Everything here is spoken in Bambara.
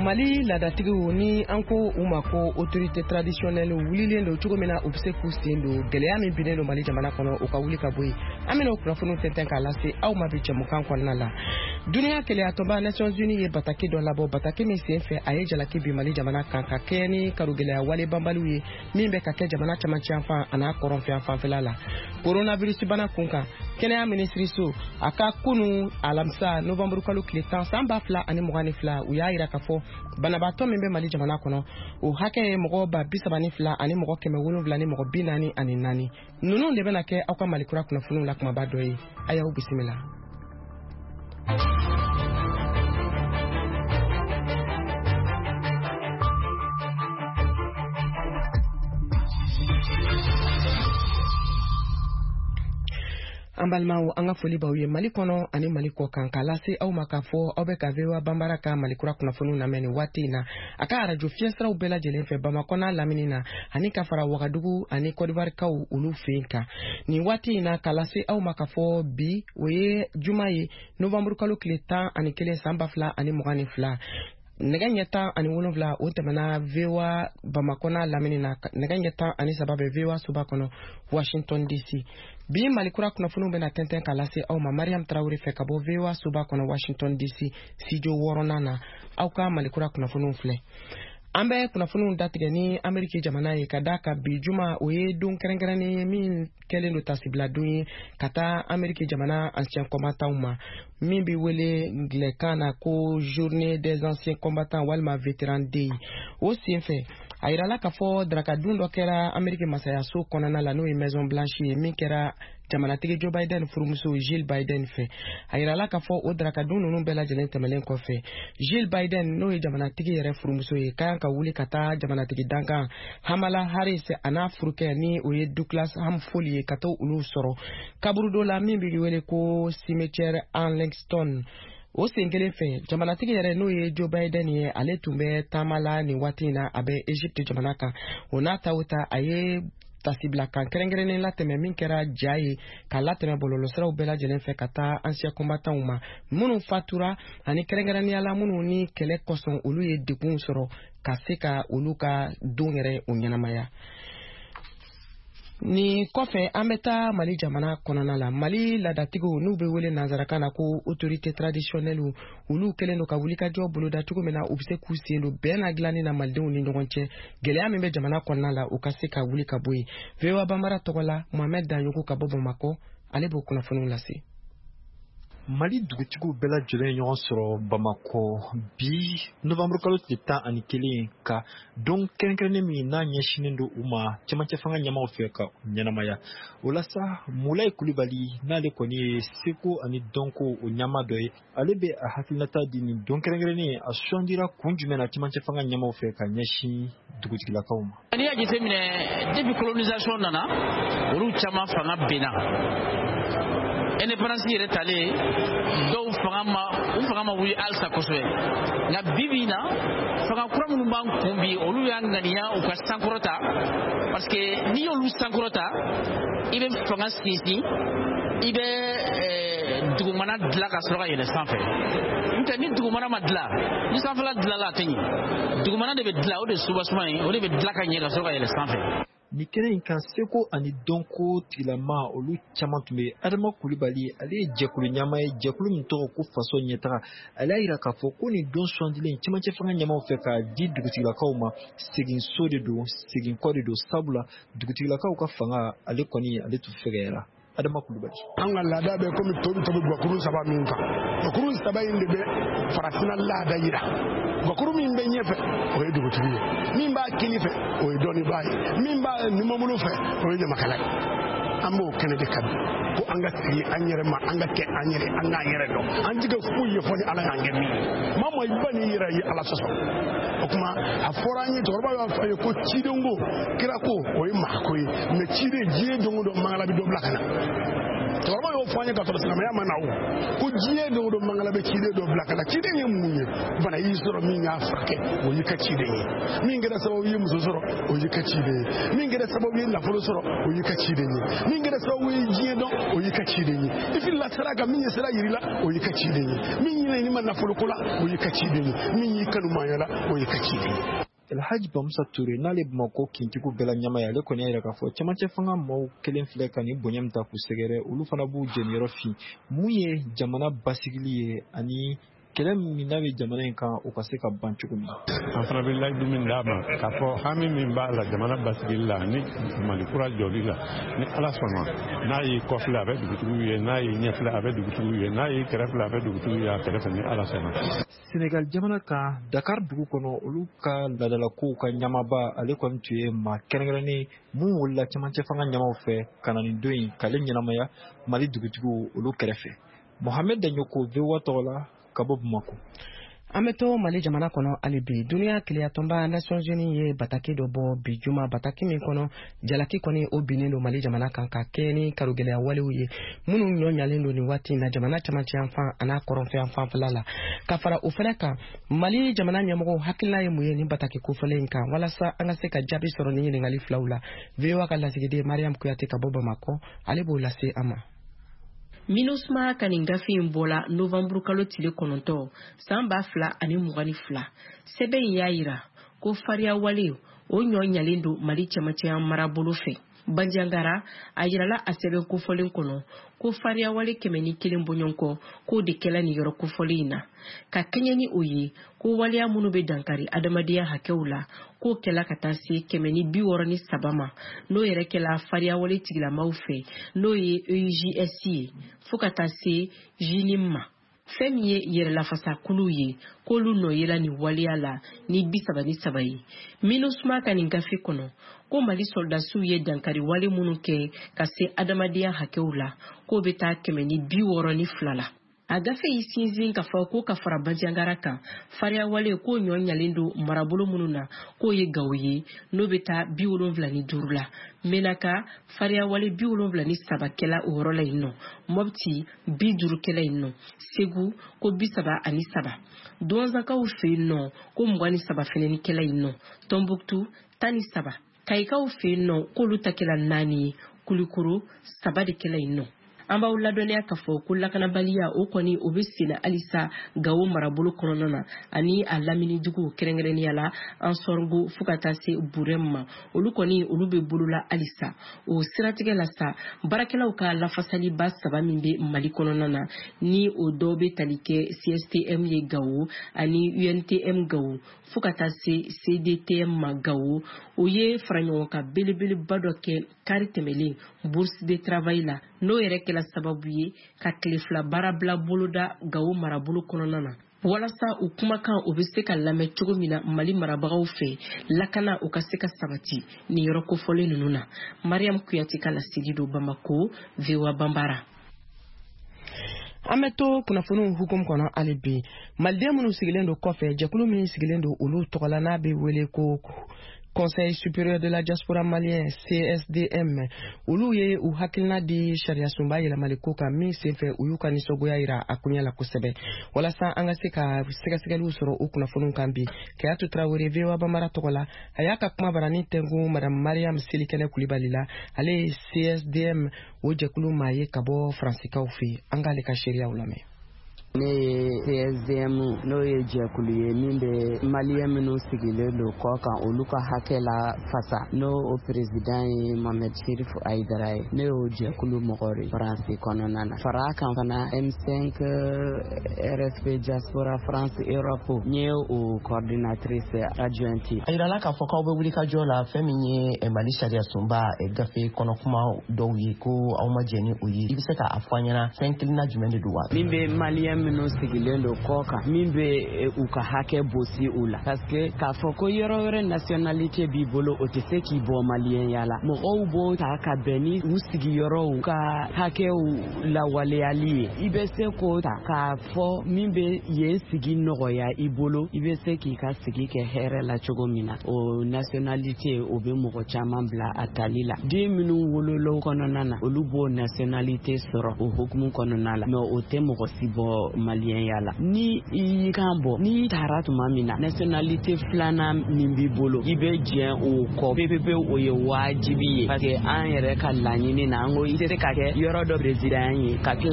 Mali ladatigiw ni anko umako autorité traditionnelle wulilen do cogo mina u bɛ se k'u sen do gɛlɛya min binnen do Mali jamana kɔnɔ u ka wuli ka bɔ yen. An bɛna o kunnafoniw tɛntɛn k'a lase aw ma bi jɛmukan kɔnɔna la. Duniya kɛlɛyatɔba Nations Unies ye bataki dɔ labɔ bataki min sen fɛ a ye jalaki bi Mali jamana kan ka kɛ ni karugɛlɛya wale banbaliw ye min bɛ ka kɛ jamana camancɛ yanfan a n'a kɔrɔnfɛ fanfɛla la. Coronavirus bana kun kan kɛnɛya minisiriso a ka kunu alamisa novembre kalo tile 10 san 2022 u y'a yira k'a fɔ banabaatɔ min bɛ Mali jamana kɔnɔ o hakɛ ye mɔgɔ 32 ani mɔgɔ 700 ni mɔgɔ 44 ninnu de bɛna kɛ aw ka Mali kura kunnafoniw la kumaba dɔ ye a y'aw bisimila. An balimaw an ka foli b'aw ye Mali kɔnɔ ani Mali kɔ kan k'a lase aw ma k'a fɔ aw bɛ ka VOA Bambara ka Mali kura kunnafoniw lamɛn nin waati in na a ka radio fiɲɛsiraw bɛɛ lajɛlen fɛ Bamakɔ n'a lamini na ani ka fara Wagadugu ani Côte d'Ivoire kaw olu fɛ kan nin waati in na k'a lase aw ma k'a fɔ bi o ye juma ye novembre kalo tile 11 san 2022 nɛgɛ ɲɛ 17 o tɛmɛna VOA Bamakɔ n'a lamini na nɛgɛ ɲɛ 13 bɛ VOA Suba kɔnɔ Washington DC. Bi Mali kura kunnafoniw bɛna tɛntɛn k'a lase aw ma Mariam Traoré fɛ ka bɔ VOA Suba kɔnɔ Washington DC studio 6 na aw ka Mali kura kunnafoniw filɛ. An bɛ kunnafoniw datigɛ ni Ameriki jamana ye ka da ka bi juma o ye don kɛrɛnkɛrɛnnen ye min kɛlen do tasibila don ye ka taa Ameriki jamana ancien combattants ma min bi wele ngilɛkan na ko journée des anciens combattants walima vétéran day o senfɛ a yirala k'a fɔ darakadun dɔ kɛra Ameriki masayaso kɔnɔna la n'o ye Maison Blanche ye min kɛra jamanatigi Joe Biden furumuso Jill Biden fɛ a yirala k'a fɔ o darakadun ninnu bɛɛ lajɛlen tɛmɛlen kɔfɛ Jill Biden n'o ye jamanatigi yɛrɛ furumuso ye kan ka wuli ka taa jamanatigi dankan Kamala Harris a n'a furukɛ ni o ye Douglas Humphrey ye ka taa olu sɔrɔ kaburu dɔ la min bɛ wele ko cimetière Arlington. O sen kelen fɛ jamanatigi yɛrɛ n'o ye Joe Biden ye ale tun bɛ taama la nin waati in na a bɛ Egypte jamana kan o n'a ta o ta a ye tasibila kan kɛrɛnkɛrɛnnen latɛmɛ min kɛra ja ye ka latɛmɛ bɔlɔlɔsiraw bɛɛ lajɛlen fɛ ka taa ancien combattants ma minnu fatura ani kɛrɛnkɛrɛnnenya la minnu ni kɛlɛ kɔsɔn olu ye degun sɔrɔ ka se ka olu ka don yɛrɛ o ɲɛnamaya. Ni kɔfɛ an bɛ taa Mali jamana kɔnɔna la Mali ladatigiw n'u bɛ wele nanzarakan na ko autorité traditionnelle olu kɛlen do ka wulikajɔ boloda cogo min na u bɛ se k'u sen do bɛn na dilanni na malidenw ni ɲɔgɔn cɛ gɛlɛya min bɛ jamana kɔnɔna la u ka se ka wuli ka bɔ yen VOA Bambara tɔgɔ la Mohamed Danyogo ka bɔ Bamakɔ ale b'o kunnafoniw lase. Mali dugutigiw bɛɛ lajɛlen ɲɔgɔn sɔrɔ Bamakɔ bi novembre kalo tile 11 ka don kɛrɛnkɛrɛnnen min n'a ɲɛsinnen do u ma cɛmancɛ fanga ɲɛmaaw fɛ ka ɲɛnamaya o la sa Mulaye Kulibali n'ale kɔni ye seko ani dɔnko o ɲɛmaa dɔ ye ale bɛ a hakilinata di nin don kɛrɛnkɛrɛnnen a sugandira kun jumɛn na cɛmancɛ fanga ɲɛmaaw fɛ ka ɲɛsin dugutigilakaw ma. N'i y'a jateminɛ depuis colonisation nana olu caman fanga benna indépendance yɛrɛ talen dɔw fanga ma wuli halisa kosɛbɛ nka bibi na fanga kura minnu b'an kun bi olu y'a ŋaniya u ka sankɔrɔta parce que n'i y'olu sankɔrɔta i bɛ fanga sinsin i bɛ dugumana dilan ka sɔrɔ ka yɛlɛ sanfɛ n'o ni dugumana ma dilan ni sanfɛla dilanla a tɛ ɲɛ dugumana de bɛ dilan o de ye subasuma ye o de bɛ dilan ka ɲɛ ka sɔrɔ ka yɛlɛ sanfɛ. Ni kɛnɛ in kan seko ani dɔnko tigilama olu caman tun bɛ Adama Kulibali ale ye jɛkulu ɲɛmaa ye jɛkulu min tɔgɔ ko faso ɲɛtaga ale y'a yira k'a fɔ ko nin don sugandilen cɛmancɛ fanga ɲɛmaaw fɛ ka di dugutigilakaw ma segin so de don segin kɔ de don sabula dugutigilakaw ka fanga ale kɔni ale tun fɛgɛyara. Adama Kulibali. An ka laada bɛ komi tɔw bɛ tobi gakuru 3 min kan gakuru 3 in de bɛ farafinna laada yira gakuru min bɛ ɲɛfɛ o ye dugutigi ye min b'a kini fɛ o ye dɔnnibaa ye min b'a numabolo fɛ o ye ɲamakala ye an b'o kɛnɛ de ka bi ko an ka sigi an yɛrɛ ma an ka kɛ an yɛrɛ an k'an yɛrɛ dɔn an tɛ kɛ foyi ye fɔ ni Ala y'an kɛ min ye maa ma i ba n'i yɛrɛ ye Ala sɔsɔ o kuma a fɔra an ye cɛkɔrɔba y'a fɔ a ye ko cidenw ko kira ko o ye maa ko ye mais ciden diɲɛ don o don mangala bɛ dɔ bila ka na cɛkɔrɔba y'o fɔ an ye ka sɔrɔ silamɛya ma na o ko diɲɛ don o don mangala bɛ ciden dɔ bila ka na ciden ye mun ye bana y'i sɔrɔ min y'a furakɛ o y'i ka ciden ye min kɛra sababu ye muso sɔrɔ o y'i ka ciden ye min kɛra sababu ye nafolo sɔrɔ o y'i ka ciden ye min kɛra sababu ye diɲɛ dɔn o y'i ka ciden ye i filila sira kan min ye sira yirila o y'i ka ciden ye min ɲinɛ ma nafolo ko la o y'i ka ciden ye min y'i kanu maaya la o y'i ka ciden ye. Elhaji Bamusa Toure n'ale Bamako kintigiw bɛɛ la ɲama ye ale kɔni y'a yira k'a fɔ cɛmancɛ fanga maaw kelen filɛ ka nin bonya min ta k'u sɛgɛrɛ olu fana b'u jeniyɔrɔ fin mun ye jamana basigili ye ani kɛlɛ min n'a bɛ jamana in kan o ka se ka ban cogo min. An fana bɛ layidu min d'a ma k'a fɔ hami min b'a la jamana basigili la ni Mali kura jɔli la ni Ala sɔnna n'a y'i kɔfilɛ a bɛ dugutigiw ye n'a y'i ɲɛfilɛ a bɛ dugutigiw ye n'a y'i kɛrɛfilɛ a bɛ dugutigiw ye a kɛrɛfɛ ni Ala sɔnna. Senegal jamana kan Dakar dugu kɔnɔ olu ka laadalakow ka ɲamaba ale kɔni tun ye maa kɛrɛnkɛrɛnnen mun wulila cɛmancɛ fanga ɲamaw fɛ ka na nin don in k'ale ɲɛnamaya Mali dugutigiw olu kɛrɛfɛ. Mohamed Danyoko VOA tɔgɔ la ka bɔ Bamako. An bɛ to Mali jamana kɔnɔ hali bi duniya keleyatɔnba Nations Unies ye bataki dɔ bɔ bi juma bataki min kɔnɔ jalaki kɔni o binnen don Mali jamana kan ka kɛ ni karogɛlɛya walew ye minnu ɲɔɲalen don nin waati in na jamana camancɛ yanfan an'a kɔrɔnfɛ yanfan fɛla la ka fara o fɛnɛ kan Mali jamana ɲɛmɔgɔw hakilina ye mun ye nin bataki kofɔlen in kan walasa an ka se ka jaabi sɔrɔ ni ɲininkali filaw la VOA ka lasigiden Mariam Kuyate ka bɔ Bamako ale b'o lase an ma. MINUSMA ka nin gafe in bɔla Novembre kalo tile 9 san 2022 sɛbɛn in y'a yira ko fariya wale o ɲɔ ɲalen don Mali cɛmancɛ marabolo fɛ. Banjangara a yirala a sɛbɛn kofɔlen kɔnɔ ko fariya wale 101 bɔɲɔgɔnkɔ k'o de kɛla nin yɔrɔ kofɔlen in na ka kɛɲɛ ni o ye ko waleya minnu bɛ dankari adamadenya hakɛw la k'o kɛla ka taa se 163 ma n'o yɛrɛ kɛla fariya wale tigilamaw fɛ n'o ye EUJS ye fo ka taa se JINIM ma. Fɛn min ye yɛrɛlafasa kulu ye k'olu nɔ yela ni waleya la ni 33 ye. MINUSMA ka nin gafe kɔnɔ ko Mali soldasiw ye dankari wale minnu kɛ ka se adamadenya hakɛw la k'o bɛ taa 162 la. A gafe yi sinzin ka fɔ ko ka fara Banjangara kan fariya wale k'o ɲɔ ɲalen don marabolo minnu na k'o ye Gawo ye n'o bɛ taa 75 la. Menaka fariya wale 73 kɛla o yɔrɔ la yen nɔ. Mopti 50 kɛla yen nɔ. Segu ko 73. Donzakaw fɛ yen nɔ ko 23 fɛnɛ kɛla yen nɔ. Tombouctou 13. Kayikaw fɛ yen nɔ k'olu ta kɛla 4 ye. Kulikoro 3 de kɛla yen nɔ. An b'aw ladɔnniya k'a fɔ ko lakanabaliya o kɔni o bɛ senna halisa Gawo marabolo kɔnɔna na ani a lamini dugu kɛrɛnkɛrɛnnenya la an sɔrɔgo fo ka taa se Burem ma olu kɔni olu bɛ bolola halisa o siratigɛ la sa baarakɛlaw ka lafasaliba 3 min bɛ Mali kɔnɔna na ni o dɔw bɛ tali kɛ CSTM ye Gawo ani UNTM Gawo fo ka taa se CDTM ma Gawo o ye faraɲɔgɔnkan belebeleba dɔ kɛ kari tɛmɛlen bourse de travail la n'o yɛrɛ kɛla sababu ye ka tile 2 baara bila boloda Gawo marabolo kɔnɔna na walasa u kumakan o bɛ se ka lamɛn cogo min na Mali marabagaw fɛ lakana o ka se ka sabati ni yɔrɔ kofɔlen ninnu na. Mariam Kuyate ka lasigi do Bamako VOA Bambara. An bɛ to kunnafoniw hukumu kɔnɔ hali bi maliden minnu sigilen don kɔfɛ jɛkulu min sigilen don olu tɔgɔla n'a bɛ wele ko Conseil supérieur de la diaspora malien CSDM olu ye u hakilina di sariya sunba yɛlɛmali ko kan min senfɛ u y'u ka nisɔngoya yira a kunya la kosɛbɛ walasa an ka se ka sɛgɛsɛgɛliw sɔrɔ u kunnafoniw kan bi Kayatu Traoré VOA Bambara tɔgɔ la a y'a ka kuma barani tɛngu Madame Mariam Selikɛnɛ Kulibali la ale ye CSDM o jɛkulu maa ye ka bɔ Faransikaw fɛ an k'ale ka seereyaw lamɛn. Ne ye CSDM n'o ye jɛkulu ye min bɛ maliyɛn minnu sigilen don kɔ kan olu ka hakɛ la fasa n'o o président ye Mohamed Chérif Aïdara ye ne y'o jɛkulu mɔgɔ de France kɔnɔna na fara kan fana M5 RFP diaspora France Europe n ye o coordinatrice adjointe ye. A yirala k'a fɔ k'aw bɛ wuli ka jɔ la fɛn min ye Mali sariya sunba gafe kɔnɔkuma dɔw ye ko aw ma jɛ ni o ye i bɛ se k'a fɔ an ɲɛna fɛn kelenna jumɛn de don wa? Min bɛ maliyɛn minnu sigilen don kɔ kan min bɛ u ka hakɛ bosi u la parce que k'a fɔ ko yɔrɔ wɛrɛ nationalité b'i bolo o tɛ se k'i bɔ maliyɛnya la mɔgɔw b'o ta ka bɛn ni u sigiyɔrɔw ka hakɛw lawaleyali ye i bɛ se k'o ta k'a fɔ min bɛ yen sigi nɔgɔya i bolo i bɛ se k'i ka sigi kɛ hɛrɛ la cogo min na o nationalité o bɛ mɔgɔ caman bila a tali la den minnu wolola kɔnɔna na olu b'o nationalité sɔrɔ o hukumu kɔnɔna la mais o tɛ mɔgɔ si bɔ maliyɛnya la ni i y'i kan bɔ n'i taara tuma min na nationalité filanan min b'i bolo i bɛ diɲɛ o kɔ pepepe o ye wajibi ye parce que an yɛrɛ ka laɲini na an ko i tɛ se ka kɛ yɔrɔ dɔ président ye ka